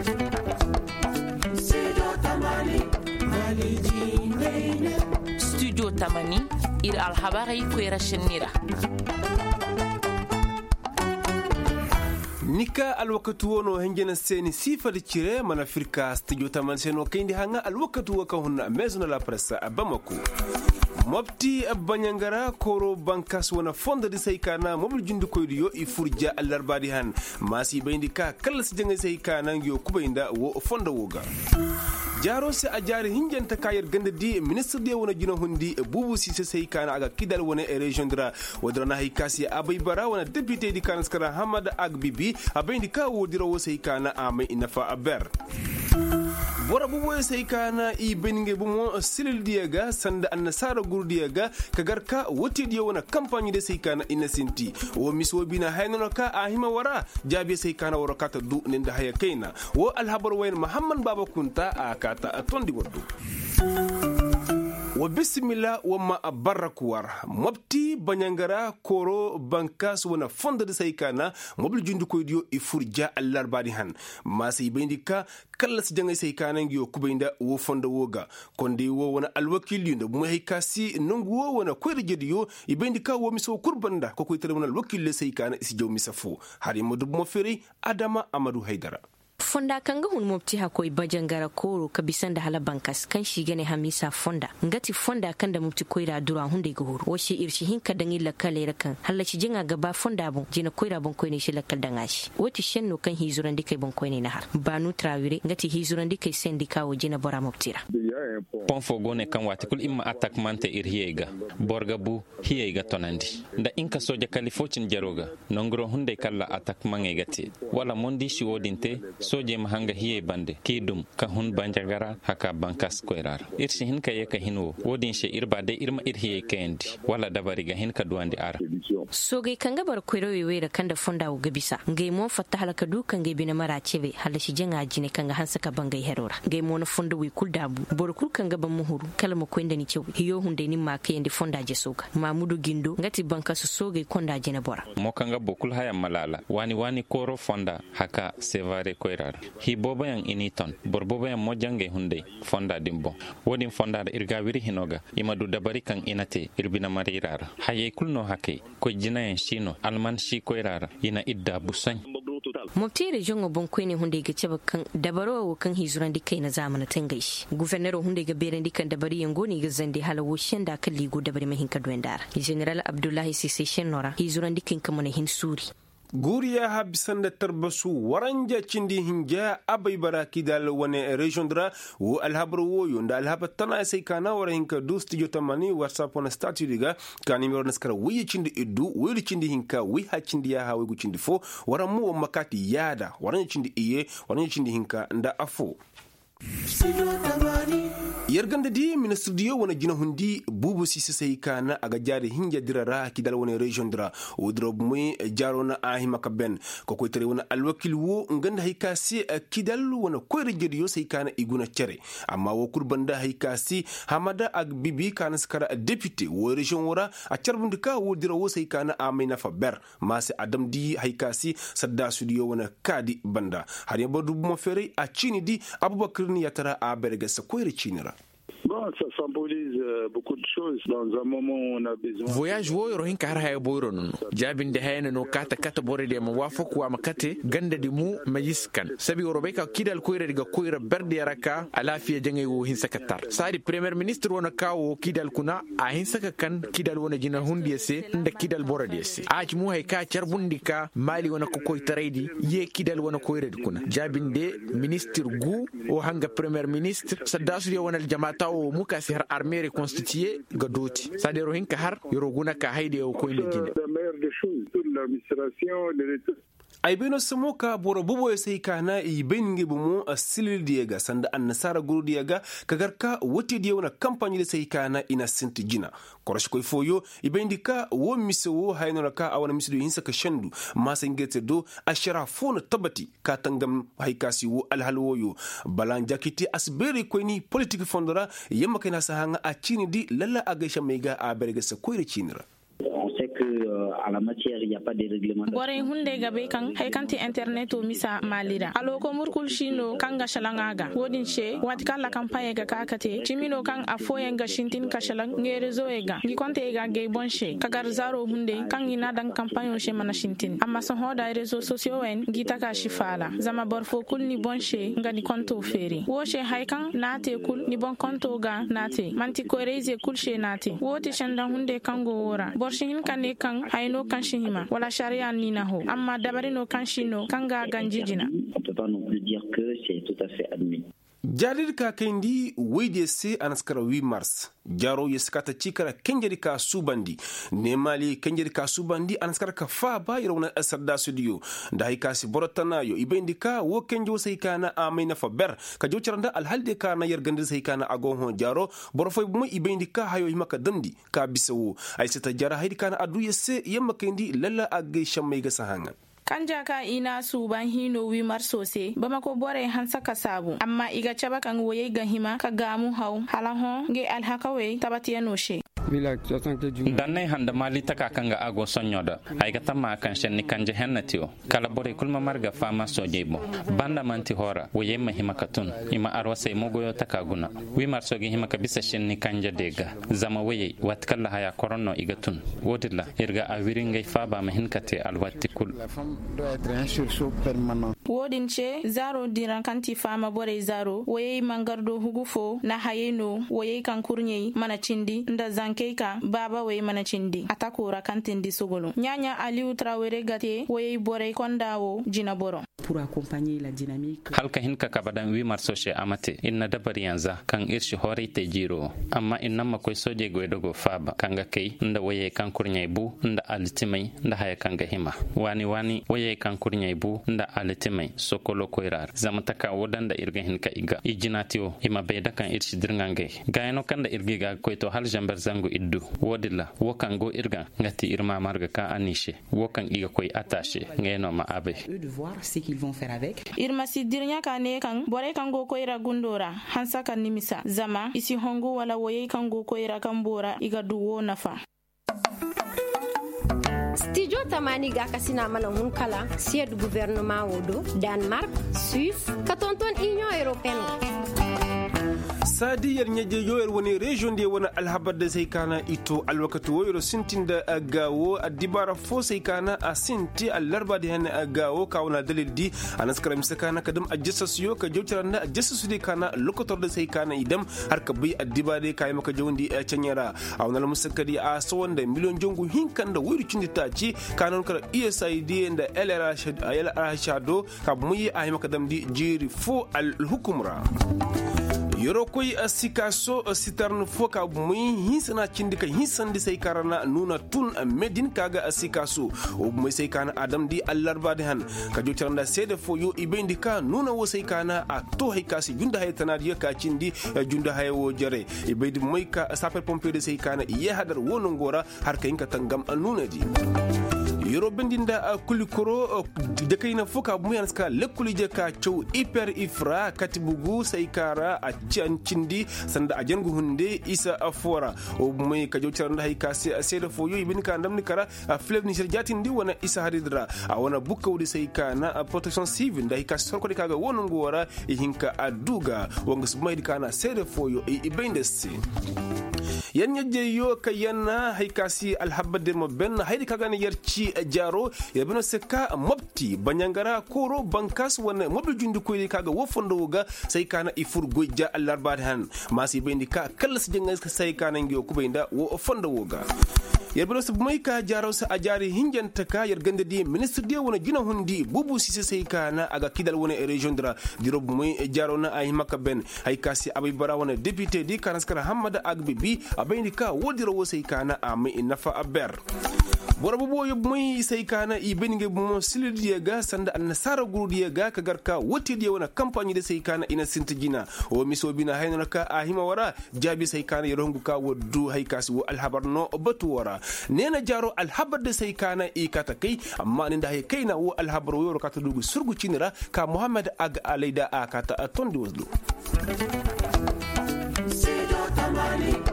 Studio Tamani ir alhabari kwera shinira. nika alwakatu wono henjena seni sifa de cire mana firka studio Tamani seno kayndi hanga alwakatu waka hunna maison de la presse a Bamako. mofti banyangara koro bankas wana fonda de saykana mobil jundu koydu yo i furja allarbadi han masi bayndi ka kala si janga saykana yo kubayinda wo fonda woga jaro se a jari hinjanta kayar ganda di ministre de wona jino hundi bubu si se saykana aga kidal wona e region dra wadana haykasi abay bara wona député di kanaskara hamad agbibi abayndi ka wodira wo saykana amay inafa aber bora bubu saykana i beninge bumo silil diaga sanda annasara gurdiaga kagarka woti diyo wona campagne de saykana inasinti wo miswo bina haynono ka ahima wara jabi saykana woro kata du nenda haya kaina wo alhabar wayn muhammad baba kunta akata tondi woddu wa bismillah wa ma barakwar mobti banyangara koro bankas wana fonda de saykana mobil jundu koydiyo i furja allarbadi han masi bindika kala si jangay saykana ngiyo kubayinda wo fonda woga konde wo wana alwakil yunda bu haykasi nongu wo wana koyre jediyo i bindika wo miso kurbanda ko koy tere wana alwakil le saykana isi jaw misafo hari modu mo feri Adama Amadou Haidara fonda kanga hun mopti hakoi bajangara koro kabisan da hala bankas kan shi gane hamisa fonda ngati fonda kan da mopti koira dura hunde goro washe irshi hinka dangi lakale rakan hala shi jinga gaba fonda bon jina koira bon koine shi lakal dangashi woti shenno kan hizuran dikai bon koine na har banu trawire ngati hizuran dikai sendika wo jina bora moptira pon fogone kan wati kul imma attaquante irhiega borga bu hiega tonandi da inka soja kalifocin jaroga nongro hunde kala attaquement gati wala mondi shi wodinte soje mahanga hiye bande kidum ka hun banjagara haka bankas koirar irsi hinka yeka hinwo wodin she irba de irma irhiye kendi wala dabari ga hinka duwandi ara soge kanga bar koiro wewera kanda fonda wo gabisa ngai mon fatta halaka dukan ngai bina mara cebe halashi jenga jine kanga hansaka bangai herora ngai mon fonda wi kuldabu bor kul kanga ban muhuru kalma ko inda ni cewu hiyo hunde ni ma kayende fonda je soga mamudu gindo ngati bankas soge konda jene bora mo kanga bokul haya malala wani koro fonda haka sevare koirar hi bobayan initon bor bobayan mojange hunde fonda dimbo wodin fonda da irgawiri hinoga imadu dabari kan inate irbina marirar haye kulno hake ko jinayen shino alman shi koirar ina idda busan mobtere jongo bon koyne hunde ga ceba kan dabaro kan hizuran dikai na zamana tangaishi guvernero hunde ga beren dikan dabari yango ni ga zande halawo shenda kan ligo dabari mahin ka doendara general abdullahi sise shenora hizuran dikin kamone hin suri guriya habisan da tarbasu waranja cindi hinja abai baraki dal wane region dra wo alhabro wo yonda alhabat tana sai kana wara hinka do studio Tamani whatsapp on statue diga kani mi naskara wi cindi iddu wi cindi hinka wi ha cindi ya hawe gu cindi fo wara mu makati yada waranja cindi iye waranja cindi hinka nda afo yarganda di ministre diyo wana jina hundi bubu sisi saykana aga jari hinja dirara kidal wana region dira udrob muy jaro na ahima kaben ko koy tere wana alwakil wo nganda haykasi kidal wana koyre jediyo saykana iguna cere amma wo kurbanda haykasi hamada ag bibi kana skara député wo region wora a charbundika wo dira wo saykana amina fa ber masi adam di haykasi sadda studio wana kadi banda har yabo dubu mo fere a chini di abubakar ni yatara a berga sa koyre chinira. Bon, ça symbolise beaucoup de choses. Dans un moment où on a besoin. Voyage wo yoro hinka har hay boyro non. Jabin de hayna no kata bore de ma wafok wa makate ganda di mu majiskan. Sabi Europe ka kidal koyre diga koyre berde yaraka alafiya jangay wo hinsa katar. Sadi premier ministre wona kawo kidal kuna a hinsa kan kidal wona jina hundi se nda kidal bore de se. Aj mu hay ka charbundika mali wona ko koy taraydi ye kidal wona koyre kuna. Jabin de ministre gu o hanga premier ministre sadasu de wona jamaata o muka si har armée reconstituée ga doti c'est-à-dire hinka har yoroguna ka haide o koy lejine la meilleure des choses toute l'administration ay beno samoka boro bubo sai kana i bengi bumo asilil diega sanda annasara guru diega kagarka wote diya wana kampanye sai kana ina sinti jina korosh koy foyo i bendika wo miso haynora ka awana misido hinsa ka shandu masangete do ashara fona tabati ka tangam haykasi wo alhalwoyo balan jakiti asberi koy ni politique fondora yamma kana sahanga a chini di lalla agaisha mega a berga sa koyre chinira. On sait que à la matière, il n'y a pas de réglementation. Bore hunde gabe kan hay kanti internet o misa malira. Alo ko murkul shino kan ga shalangaga. Wodin she wat kan la campagne ga kakate. Chimino kan afoyen ga shintin ka shalang nge rezo ega. Gi konte ega ge bonche. Kagar zaro hunde kan ina dan campagne o she mana shintin. Amma so hoda rezo socio en gita ka shifala. Zama borfo kul ni bonche nga ni konto feri. Wo she hay kan nate kul ni bon konto ga nate. Manti ko reize kul she nate. Wote shanda hunde kan go wora. Borshin kan ne kan hayno kan shihima. Wala sharia ni na ho. Amma dabarino kan shino kan ga ganjijina. On peut pas non plus dire que c'est tout à fait admis. jarir ka kendi wede se anaskara 8 mars jaro yeskata cikara kenjeri ka subandi nemali kenjeri ka subandi anaskara ka fa ba yirona asarda studio da hikasi borotana yo ibendika wo kenjo sai kana amina fa ber ka joceranda alhalde kana yergande sai kana agon jaro borofo mu ibendika hayo himaka damdi ka bisawo ay seta jara haydi kana adu yesse yamma kendi lalla agge shammay ga sahanga kanja ka ina su ban hino wimar sose bama ko bore han saka sabu amma iga chaba kan woye ga hima ka gamu haw halaho nge alhakawe tabatiya noshe danne handa mali taka kanga ago sonyoda ay ga tamma kan shenni kanje hennatio kala bore kulma marga fama sojebo banda manti hora woye ma hima katun ima arwase mogoyo taka guna wimar soge hima ka bisa shenni kanje dega zama woye wat kala haya koronno igatun wodilla irga awiringa faba ma hinkate alwatti kul doit être un sursaut permanent. Wodinche zaro diran kanti fama bore zaro woye mangardo hugufo na hayeno woye kankurnye mana chindi nda zankeika baba woye mana chindi atakura kantindi sogolo nyanya Aliou Traoré gate woye bore kondawo jina boro pour accompagner la dynamique halka hinka kabadan wi marsoshe amate inna dabari yanza kan irshi horite jiro amma inna makoy soje goydogo faba kanga kay nda woye kankurnye bu nda altimai nda haya kanga hima wani woye kankurnye bu nda altimai sokolo koirar zamataka wodanda irga hinka iga ijinatio ima beda kan irshi dirngange gayno kanda irgiga koyto hal jamber zango iddu wodilla wokango irga ngati irma marga ka anishe wokan iga koy attaché ngeno ma abe de voir ce qu'ils vont faire avec irma sidirnya kane kan bore kango koira gundora hansa kan nimisa zama isi hongo wala woye kango koira kambora iga duwo nafa Studio Tamani ga kasina mana hun kala siège gouvernement wodo Danemark, Suisse, katonton Union européenne. sadi yer nyaje yoyer woni region de wona alhabade sai kana ito alwakatu woyro sintinda agawo adibara fo sai kana asinti allarba de hen agawo kawna dalildi anaskara misakana kadam ajjassasiyo ka jawtiranda ajjassasu de kana lokotor de sai kana idam har ka bi adibade kay maka jawndi chanyara awnal musakadi a sowonda million jongu hinkanda woyru cindita ci kanon kara USAID nda LRH shado ka muyi ay maka damdi jiri fo al hukumra yoro koy asikaso sitarnu foka muy hinsana cindika hinsandi sai karana nuna tun medin kaga asikaso o muy sai kana adam di allarba de han ka jotaranda sede fo yo ibendika nuna wo sai kana a to hay kasi junda hay tanadi ka cindi junda hay wo jare ibedi muy ka sapel pompier de sai kana ye hadar wono ngora har ka inka tangam nuna di yoro bendinda kulikoro de kayna foka muy anska lekuli je ka chow hyper ifra katibugu sai kara a cindi sanda a jangu hunde isa afora o mai ka jawtaranda hay kasi seda fo yoy bin ka ndamni kara flev ni jatindi wana isa haridra a wana bukawdi sai kana protection civil da ka sorko de kaga wono ngora e hinka aduga wonga sumaydi kana seda fo yo e bendesti yan yaje yo kayana hay kasi alhabade mo ben haydi kaga ne yerci jaro ya bino seka mobti banyangara koro bankas wana mobi jundi ko kaga wo fondo woga sai kana ifur gojja allarba han masi bendika kallas jengas sai kana ngiyo kubenda wo fondo woga yerbelo so may ka jaro sa ajari hinjanta ka yergande di ministre de wona gina hundi bubu sise sai kana aga kidal wona region dra diro may jaro na ay makka ben hay kasi abay bara wona député di kanaskara hamada agbe bi abaynika wodiro wo sai kana am nafa aber bora bo yob muy sai kana i benige mo silidi ga sanda an nasara gurudi ga ka garka wotti di wona campagne de sai kana ina sintijina o miso bina hayno ka a hima wara jabi sai kana yerongu ka woddu hay kasi wo alhabar no batu wara nena jaro alhabar de sai kana i kata kai amma ninda hay kaina wo alhabar wo ka dugu surgu cinira ka Muhammad ag alaida akata atondi woslu Sido Tamani